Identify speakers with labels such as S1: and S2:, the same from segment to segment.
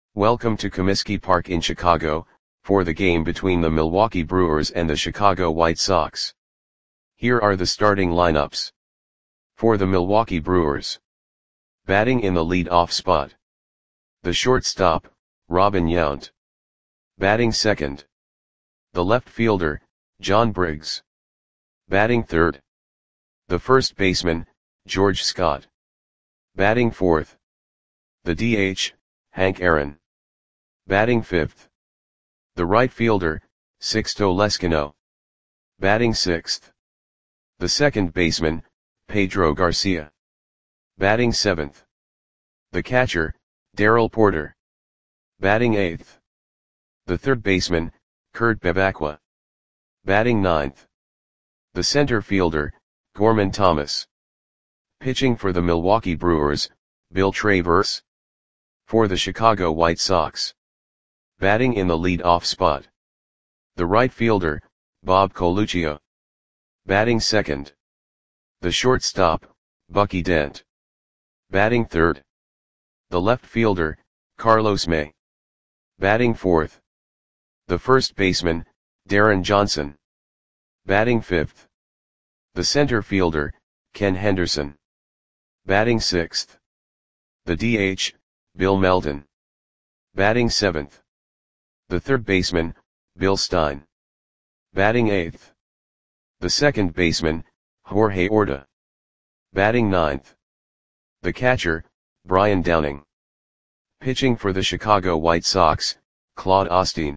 S1: Welcome to Comiskey Park in Chicago, for the game between the Milwaukee Brewers and the Chicago White Sox. Here are the starting lineups. For the Milwaukee Brewers. Batting in the lead-off spot. The shortstop, Robin Yount. Batting second. The left fielder, John Briggs. Batting third. The first baseman, George Scott. Batting fourth. The DH, Hank Aaron. Batting fifth. The right fielder, Sixto Leskino. Batting sixth. The second baseman, Pedro Garcia. Batting seventh. The catcher, Darrell Porter. Batting eighth. The third baseman, Kurt Bevacqua. Batting ninth. The center fielder, Gorman Thomas. Pitching for the Milwaukee Brewers, Bill Travers. For the Chicago White Sox. Batting in the lead-off spot. The right fielder, Bob Coluccio. Batting second. The shortstop, Bucky Dent. Batting third. The left fielder, Carlos May. Batting fourth. The first baseman, Darren Johnson. Batting fifth. The center fielder, Ken Henderson. Batting sixth. The DH, Bill Melton. Batting seventh. The third baseman, Bill Stein. Batting eighth. The second baseman, Jorge Orta. Batting ninth. The catcher, Brian Downing. Pitching for the Chicago White Sox, Claude Osteen.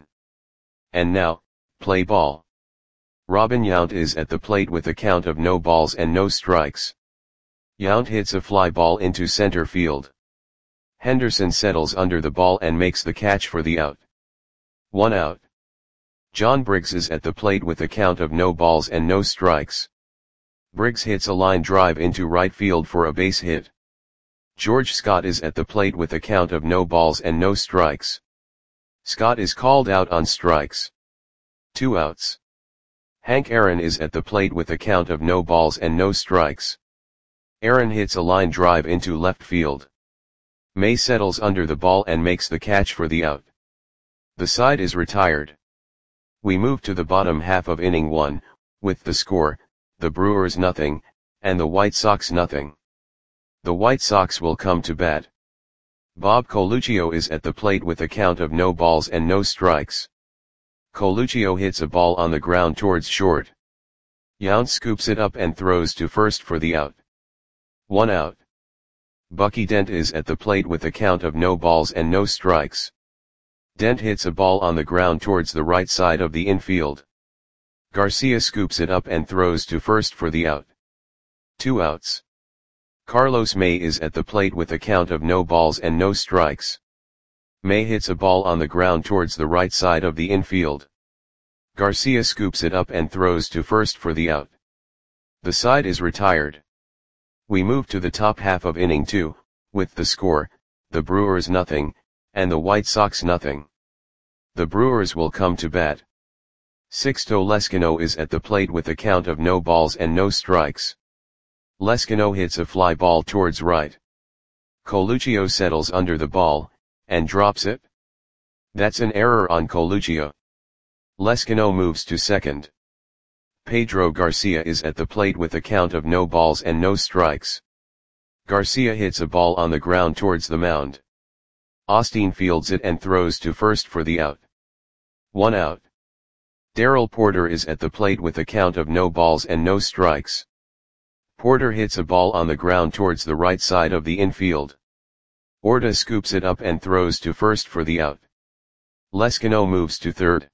S1: And now, play ball. Robin Yount is at the plate with a count of no balls and no strikes. Yount hits a fly ball into center field. Henderson settles under the ball and makes the catch for the out. 1 out. John Briggs is at the plate with a count of no balls and no strikes. Briggs hits a line drive into right field for a base hit. George Scott is at the plate with a count of no balls and no strikes. Scott is called out on strikes. 2 outs. Hank Aaron is at the plate with a count of no balls and no strikes. Aaron hits a line drive into left field. May settles under the ball and makes the catch for the out. The side is retired. We move to the bottom half of inning 1, with the score, the Brewers nothing, and the White Sox nothing. The White Sox will come to bat. Bob Coluccio is at the plate with a count of no balls and no strikes. Coluccio hits a ball on the ground towards short. Yount scoops it up and throws to first for the out. 1 out. Bucky Dent is at the plate with a count of no balls and no strikes. Dent hits a ball on the ground towards the right side of the infield. Garcia scoops it up and throws to first for the out. 2 outs. Carlos May is at the plate with a count of no balls and no strikes. May hits a ball on the ground towards the right side of the infield. Garcia scoops it up and throws to first for the out. The side is retired. We move to the top half of inning 2, with the score, the Brewers nothing, and the White Sox nothing. The Brewers will come to bat. Sixto Leskino is at the plate with a count of no balls and no strikes. Leskino hits a fly ball towards right. Coluccio settles under the ball, and drops it. That's an error on Coluccio. Leskino moves to second. Pedro Garcia is at the plate with a count of no balls and no strikes. Garcia hits a ball on the ground towards the mound. Osteen fields it and throws to first for the out. 1 out. Darrell Porter is at the plate with a count of no balls and no strikes. Porter hits a ball on the ground towards the right side of the infield. Orta scoops it up and throws to first for the out. Leskino moves to third.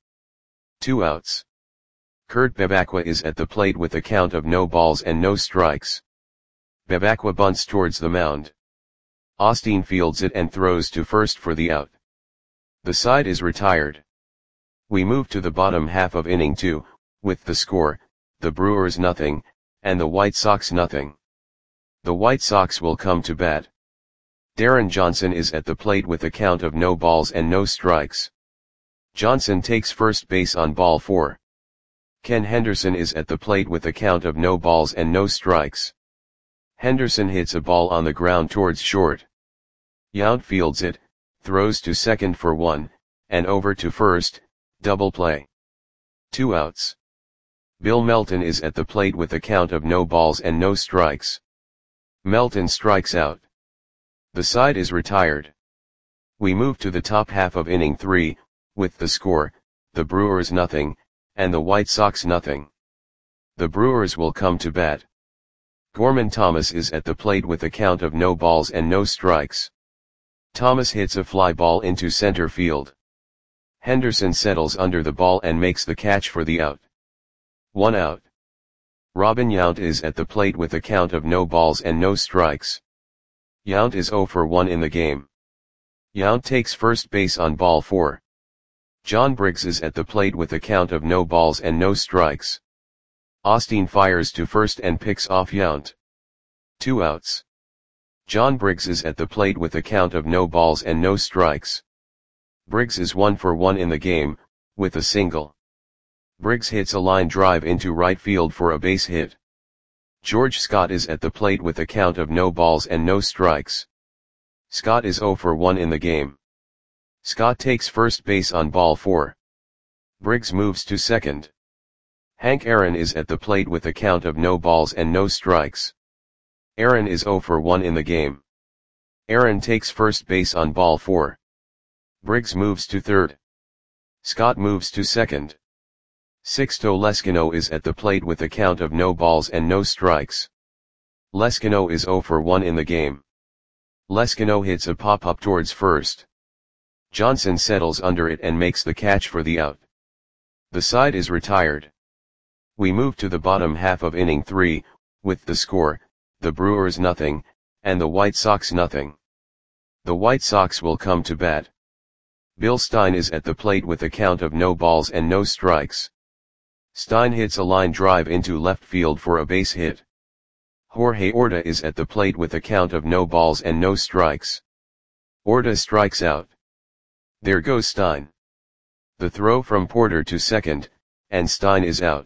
S1: 2 outs. Kurt Bevacqua is at the plate with a count of no balls and no strikes. Bevacqua bunts towards the mound. Osteen fields it and throws to first for the out. The side is retired. We move to the bottom half of inning 2, with the score, the Brewers nothing, and the White Sox nothing. The White Sox will come to bat. Darren Johnson is at the plate with a count of no balls and no strikes. Johnson takes first base on ball 4. Ken Henderson is at the plate with a count of no balls and no strikes. Henderson hits a ball on the ground towards short. Yount fields it, throws to second for 1, and over to first, double play. 2 outs. Bill Melton is at the plate with a count of no balls and no strikes. Melton strikes out. The side is retired. We move to the top half of inning 3, with the score, the Brewers nothing, and the White Sox nothing. The Brewers will come to bat. Gorman Thomas is at the plate with a count of no balls and no strikes. Thomas hits a fly ball into center field. Henderson settles under the ball and makes the catch for the out. 1 out. Robin Yount is at the plate with a count of no balls and no strikes. Yount is 0 for 1 in the game. Yount takes first base on ball 4. John Briggs is at the plate with a count of no balls and no strikes. Austin fires to first and picks off Yount. 2 outs. John Briggs is at the plate with a count of no balls and no strikes. Briggs is 1 for 1 in the game, with a single. Briggs hits a line drive into right field for a base hit. George Scott is at the plate with a count of no balls and no strikes. Scott is 0 for 1 in the game. Scott takes first base on ball 4. Briggs moves to second. Hank Aaron is at the plate with a count of no balls and no strikes. Aaron is 0 for 1 in the game. Aaron takes first base on ball 4. Briggs moves to third. Scott moves to second. Sixto Leskino is at the plate with a count of no balls and no strikes. Leskino is 0 for 1 in the game. Leskino hits a pop-up towards first. Johnson settles under it and makes the catch for the out. The side is retired. We move to the bottom half of inning 3, with the score, the Brewers nothing, and the White Sox nothing. The White Sox will come to bat. Bill Stein is at the plate with a count of no balls and no strikes. Stein hits a line drive into left field for a base hit. Jorge Orta is at the plate with a count of no balls and no strikes. Orta strikes out. There goes Stein. The throw from Porter to second, and Stein is out.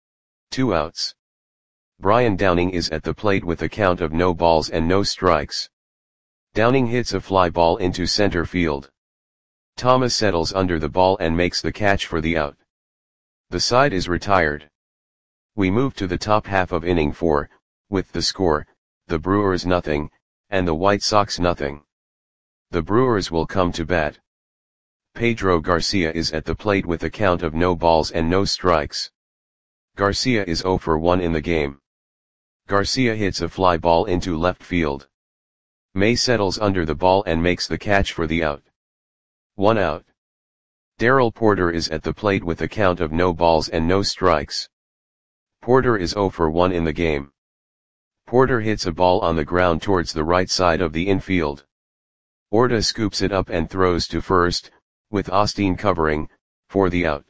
S1: 2 outs. Brian Downing is at the plate with a count of no balls and no strikes. Downing hits a fly ball into center field. Thomas settles under the ball and makes the catch for the out. The side is retired. We move to the top half of inning 4, with the score, the Brewers nothing, and the White Sox nothing. The Brewers will come to bat. Pedro Garcia is at the plate with a count of no balls and no strikes. Garcia is 0 for 1 in the game. Garcia hits a fly ball into left field. May settles under the ball and makes the catch for the out. 1 out. Darrell Porter is at the plate with a count of no balls and no strikes. Porter is 0 for 1 in the game. Porter hits a ball on the ground towards the right side of the infield. Orta scoops it up and throws to first, with Austin covering, for the out.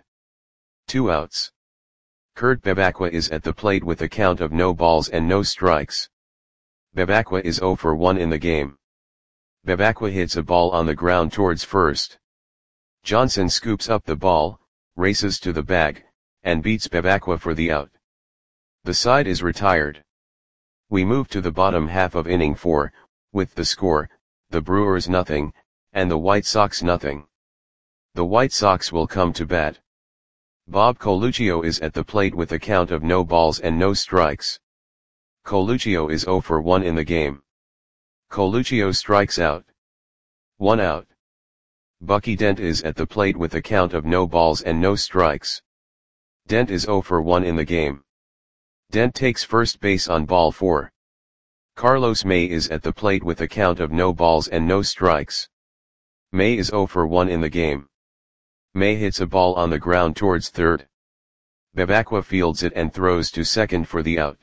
S1: 2 outs. Kurt Bevacqua is at the plate with a count of no balls and no strikes. Bevacqua is 0 for 1 in the game. Bevacqua hits a ball on the ground towards first. Johnson scoops up the ball, races to the bag, and beats Bevacqua for the out. The side is retired. We move to the bottom half of inning 4, with the score, the Brewers nothing, and the White Sox nothing. The White Sox will come to bat. Bob Coluccio is at the plate with a count of no balls and no strikes. Coluccio is 0 for 1 in the game. Coluccio strikes out. 1 out. Bucky Dent is at the plate with a count of no balls and no strikes. Dent is 0 for 1 in the game. Dent takes first base on ball 4. Carlos May is at the plate with a count of no balls and no strikes. May is 0 for 1 in the game. May hits a ball on the ground towards third. Bevacqua fields it and throws to second for the out.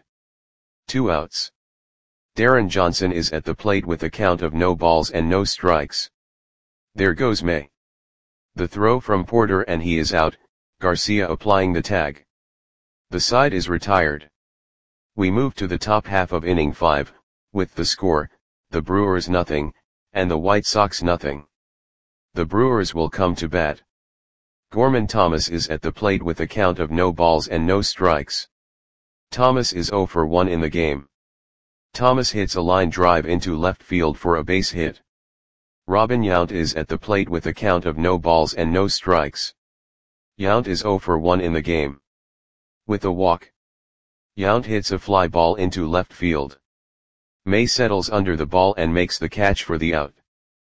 S1: 2 outs. Darren Johnson is at the plate with a count of no balls and no strikes. There goes May. The throw from Porter and he is out, Garcia applying the tag. The side is retired. We move to the top half of inning 5, with the score, the Brewers nothing, and the White Sox nothing. The Brewers will come to bat. Gorman Thomas is at the plate with a count of no balls and no strikes. Thomas is 0 for 1 in the game. Thomas hits a line drive into left field for a base hit. Robin Yount is at the plate with a count of no balls and no strikes. Yount is 0 for 1 in the game. With a walk, Yount hits a fly ball into left field. May settles under the ball and makes the catch for the out.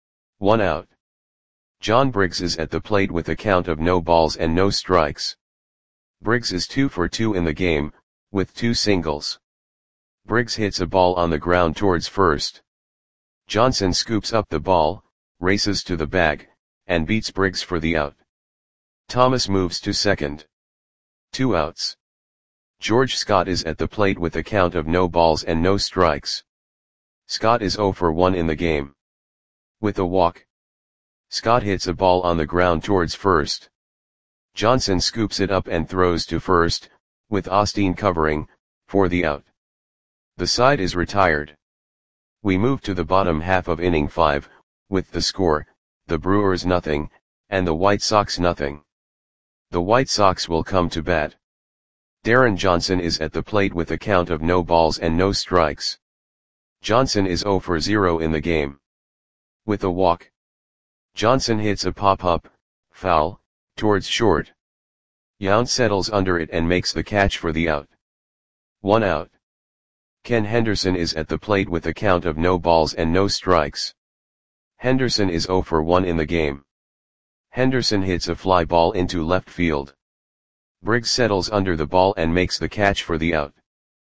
S1: 1 out. John Briggs is at the plate with a count of no balls and no strikes. Briggs is 2 for 2 in the game, with 2 singles. Briggs hits a ball on the ground towards first. Johnson scoops up the ball, races to the bag, and beats Briggs for the out. Thomas moves to second. 2 outs. George Scott is at the plate with a count of no balls and no strikes. Scott is 0 for 1 in the game. With a walk, Scott hits a ball on the ground towards first. Johnson scoops it up and throws to first, with Osteen covering, for the out. The side is retired. We move to the bottom half of inning 5, with the score, the Brewers nothing, and the White Sox nothing. The White Sox will come to bat. Darren Johnson is at the plate with a count of no balls and no strikes. Johnson is 0 for 0 in the game. With a walk, Johnson hits a pop-up, foul, towards short. Yount settles under it and makes the catch for the out. 1 out. Ken Henderson is at the plate with a count of no balls and no strikes. Henderson is 0 for 1 in the game. Henderson hits a fly ball into left field. Briggs settles under the ball and makes the catch for the out.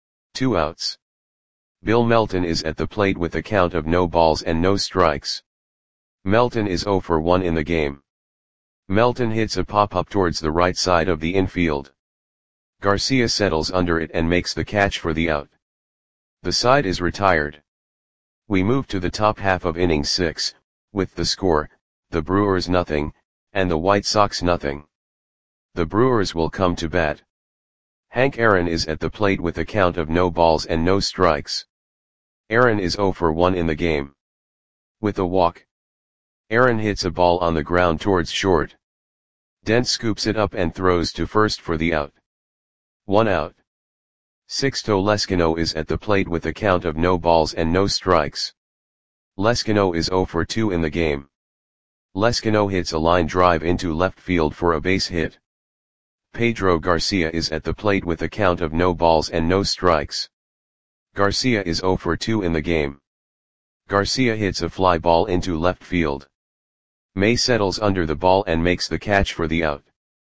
S1: 2 outs. Bill Melton is at the plate with a count of no balls and no strikes. Melton is 0 for 1 in the game. Melton hits a pop-up towards the right side of the infield. Garcia settles under it and makes the catch for the out. The side is retired. We move to the top half of inning 6, with the score, the Brewers nothing, and the White Sox nothing. The Brewers will come to bat. Hank Aaron is at the plate with a count of no balls and no strikes. Aaron is 0 for 1 in the game. With a walk, Aaron hits a ball on the ground towards short. Dent scoops it up and throws to first for the out. 1 out. Sixto Leskino is at the plate with a count of no balls and no strikes. Leskino is 0 for 2 in the game. Leskino hits a line drive into left field for a base hit. Pedro Garcia is at the plate with a count of no balls and no strikes. Garcia is 0 for 2 in the game. Garcia hits a fly ball into left field. May settles under the ball and makes the catch for the out.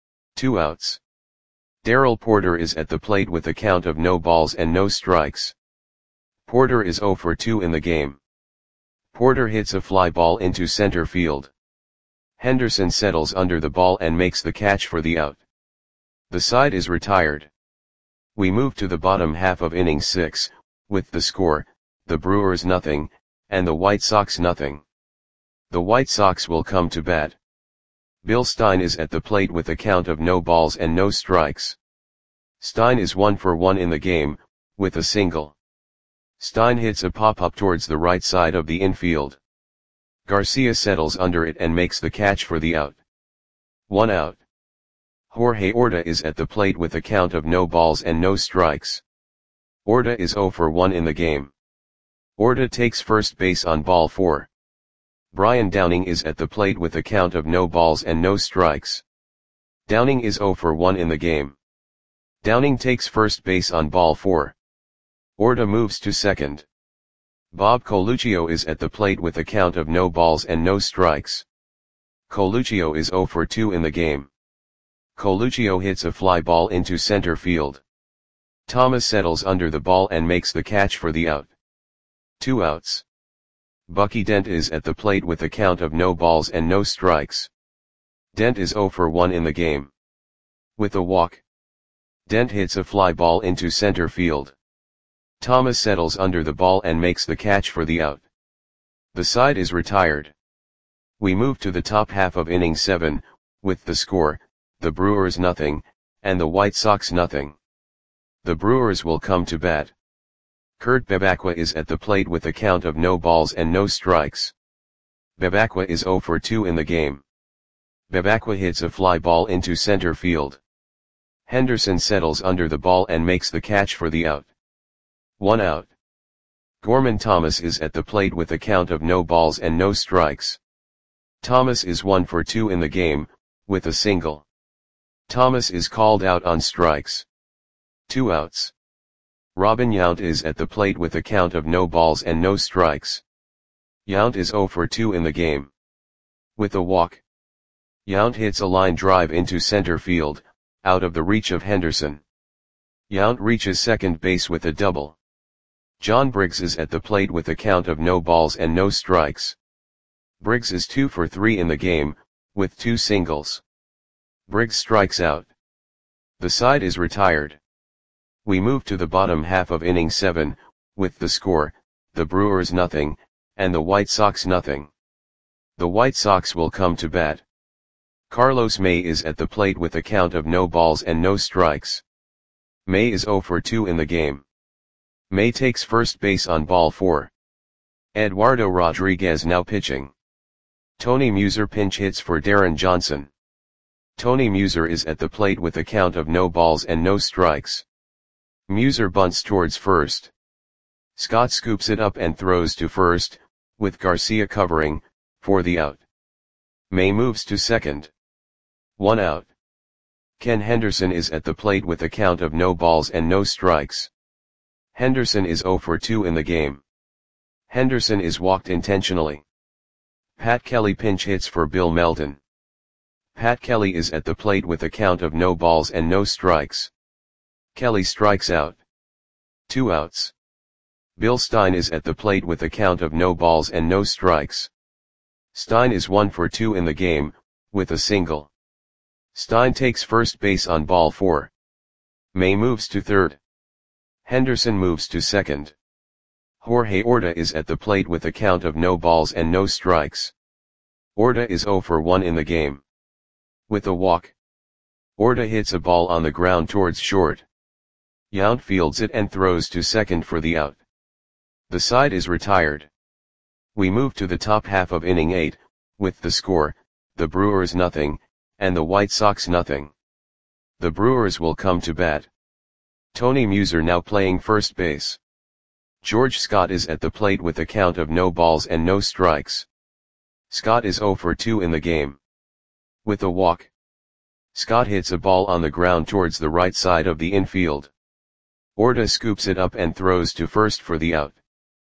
S1: 2 outs. Darrell Porter is at the plate with a count of no balls and no strikes. Porter is 0 for 2 in the game. Porter hits a fly ball into center field. Henderson settles under the ball and makes the catch for the out. The side is retired. We move to the bottom half of inning 6, with the score, the Brewers nothing, and the White Sox nothing. The White Sox will come to bat. Bill Stein is at the plate with a count of no balls and no strikes. Stein is 1 for 1 in the game, with a single. Stein hits a pop-up towards the right side of the infield. Garcia settles under it and makes the catch for the out. 1 out. Jorge Orta is at the plate with a count of no balls and no strikes. Orta is 0 for 1 in the game. Orta takes first base on ball 4. Brian Downing is at the plate with a count of no balls and no strikes. Downing is 0 for 1 in the game. Downing takes first base on ball 4. Orta moves to second. Bob Coluccio is at the plate with a count of no balls and no strikes. Coluccio is 0 for 2 in the game. Coluccio hits a fly ball into center field. Thomas settles under the ball and makes the catch for the out. 2 outs. Bucky Dent is at the plate with a count of no balls and no strikes. Dent is 0 for 1 in the game. With a walk, Dent hits a fly ball into center field. Thomas settles under the ball and makes the catch for the out. The side is retired. We move to the top half of inning 7, with the score, the Brewers nothing, and the White Sox nothing. The Brewers will come to bat. Kurt Bebacqua is at the plate with a count of no balls and no strikes. Bebacqua is 0 for 2 in the game. Bebacqua hits a fly ball into center field. Henderson settles under the ball and makes the catch for the out. 1 out. Gorman Thomas is at the plate with a count of no balls and no strikes. Thomas is 1 for 2 in the game, with a single. Thomas is called out on strikes. 2 outs. Robin Yount is at the plate with a count of no balls and no strikes. Yount is 0 for 2 in the game. With a walk. Yount hits a line drive into center field, out of the reach of Henderson. Yount reaches second base with a double. John Briggs is at the plate with a count of no balls and no strikes. Briggs is 2 for 3 in the game, with 2 singles. Briggs strikes out. The side is retired. We move to the bottom half of inning 7, with the score, the Brewers nothing, and the White Sox nothing. The White Sox will come to bat. Carlos May is at the plate with a count of no balls and no strikes. May is 0 for 2 in the game. May takes first base on ball 4. Eduardo Rodriguez now pitching. Tony Muser pinch hits for Darren Johnson. Tony Muser is at the plate with a count of no balls and no strikes. Muser bunts towards first. Scott scoops it up and throws to first, with Garcia covering, for the out. May moves to second. 1 out. Ken Henderson is at the plate with a count of no balls and no strikes. Henderson is 0 for 2 in the game. Henderson is walked intentionally. Pat Kelly pinch hits for Bill Melton. Pat Kelly is at the plate with a count of no balls and no strikes. Kelly strikes out. 2 outs. Bill Stein is at the plate with a count of no balls and no strikes. Stein is 1 for 2 in the game, with a single. Stein takes first base on ball 4. May moves to third. Henderson moves to second. Jorge Orta is at the plate with a count of no balls and no strikes. Orta is 0 for 1 in the game. With a walk. Orta hits a ball on the ground towards short. Yount fields it and throws to second for the out. The side is retired. We move to the top half of inning 8, with the score, the Brewers nothing, and the White Sox nothing. The Brewers will come to bat. Tony Muser now playing first base. George Scott is at the plate with a count of no balls and no strikes. Scott is 0 for 2 in the game. With a walk. Scott hits a ball on the ground towards the right side of the infield. Orta scoops it up and throws to first for the out.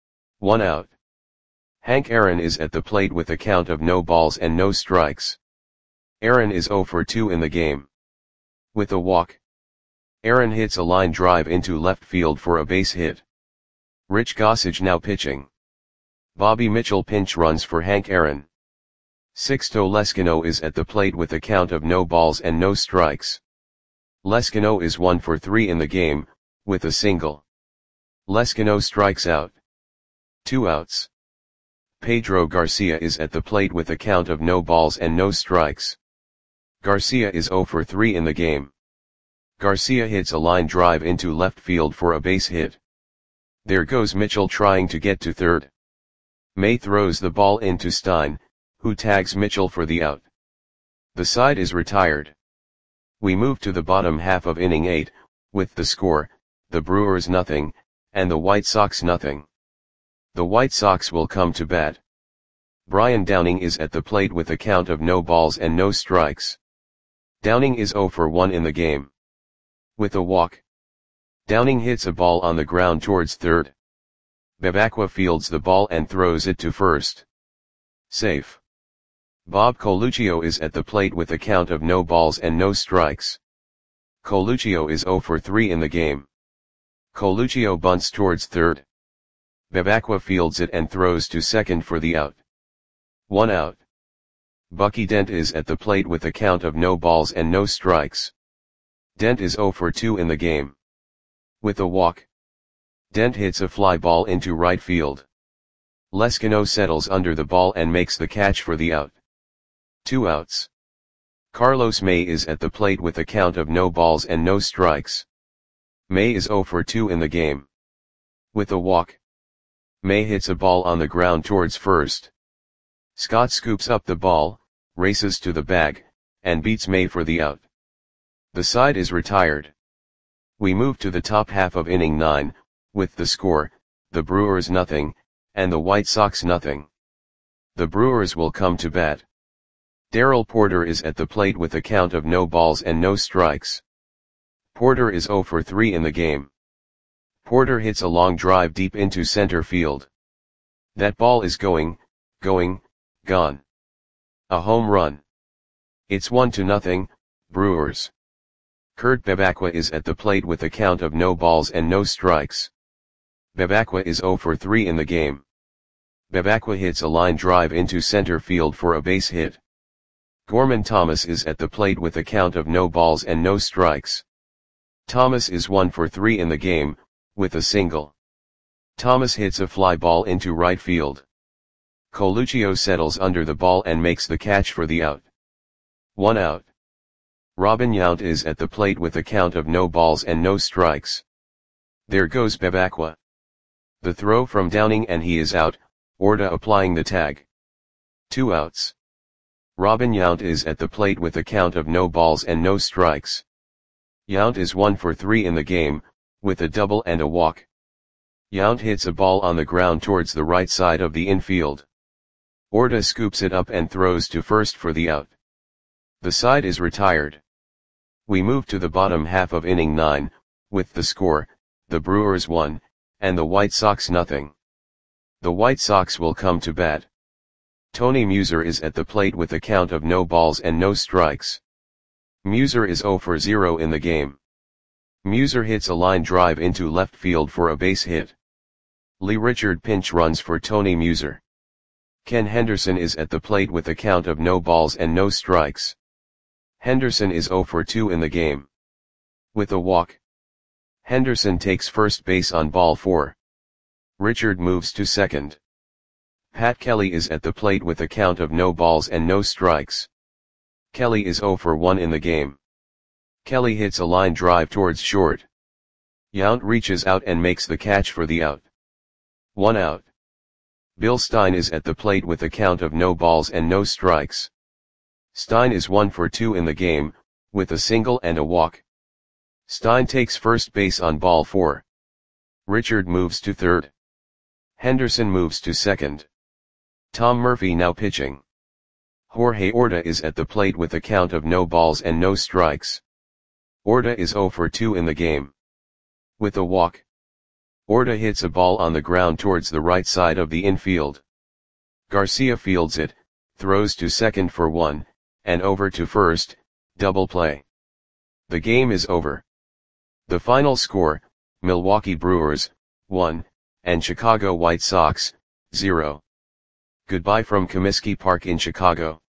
S1: 1 out. Hank Aaron is at the plate with a count of no balls and no strikes. Aaron is 0 for 2 in the game. With a walk. Aaron hits a line drive into left field for a base hit. Rich Gossage now pitching. Bobby Mitchell pinch runs for Hank Aaron. Sixto Leskino is at the plate with a count of no balls and no strikes. Leskino is 1 for 3 in the game, with a single. Leskino strikes out. 2 outs. Pedro Garcia is at the plate with a count of no balls and no strikes. Garcia is 0 for 3 in the game. Garcia hits a line drive into left field for a base hit. There goes Mitchell trying to get to third. May throws the ball into Stein, who tags Mitchell for the out. The side is retired. We move to the bottom half of inning 8, with the score, the Brewers nothing, and the White Sox nothing. The White Sox will come to bat. Brian Downing is at the plate with a count of no balls and no strikes. Downing is 0 for 1 in the game. With a walk. Downing hits a ball on the ground towards third. Bebacqua fields the ball and throws it to first. Safe. Bob Coluccio is at the plate with a count of no balls and no strikes. Coluccio is 0 for 3 in the game. Coluccio bunts towards third. Bebacqua fields it and throws to second for the out. 1 out. Bucky Dent is at the plate with a count of no balls and no strikes. Dent is 0 for 2 in the game. With a walk. Dent hits a fly ball into right field. Leskino settles under the ball and makes the catch for the out. 2 outs. Carlos May is at the plate with a count of no balls and no strikes. May is 0 for 2 in the game. With a walk. May hits a ball on the ground towards first. Scott scoops up the ball, races to the bag, and beats May for the out. The side is retired. We move to the top half of inning 9, with the score, the Brewers nothing, and the White Sox nothing. The Brewers will come to bat. Darrell Porter is at the plate with a count of no balls and no strikes. Porter is 0 for 3 in the game. Porter hits a long drive deep into center field. That ball is going, gone. A home run. It's 1-0, Brewers. Kurt Bevacqua is at the plate with a count of no balls and no strikes. Bevacqua is 0 for 3 in the game. Bevacqua hits a line drive into center field for a base hit. Gorman Thomas is at the plate with a count of no balls and no strikes. Thomas is 1 for 3 in the game, with a single. Thomas hits a fly ball into right field. Coluccio settles under the ball and makes the catch for the out. 1 out. Robin Yount is at the plate with a count of no balls and no strikes. There goes Bevacqua. The throw from Downing and he is out, Orta applying the tag. 2 outs. Robin Yount is at the plate with a count of no balls and no strikes. Yount is 1 for 3 in the game, with a double and a walk. Yount hits a ball on the ground towards the right side of the infield. Orta scoops it up and throws to first for the out. The side is retired. We move to the bottom half of inning 9, with the score, the Brewers 1, and the White Sox nothing. The White Sox will come to bat. Tony Muser is at the plate with a count of no balls and no strikes. Muser is 0 for 0 in the game. Muser hits a line drive into left field for a base hit. Lee Richard pinch runs for Tony Muser. Ken Henderson is at the plate with a count of no balls and no strikes. Henderson is 0 for 2 in the game. With a walk. Henderson takes first base on ball 4. Richard moves to second. Pat Kelly is at the plate with a count of no balls and no strikes. Kelly is 0 for 1 in the game. Kelly hits a line drive towards short. Yount reaches out and makes the catch for the out. 1 out. Bill Stein is at the plate with a count of no balls and no strikes. Stein is 1 for 2 in the game, with a single and a walk. Stein takes first base on ball 4. Richard moves to third. Henderson moves to second. Tom Murphy now pitching. Jorge Orta is at the plate with a count of no balls and no strikes. Orta is 0 for 2 in the game. With a walk. Orta hits a ball on the ground towards the right side of the infield. Garcia fields it, throws to second for 1, and over to first, double play. The game is over. The final score, Milwaukee Brewers, 1, and Chicago White Sox, 0. Goodbye from Comiskey Park in Chicago.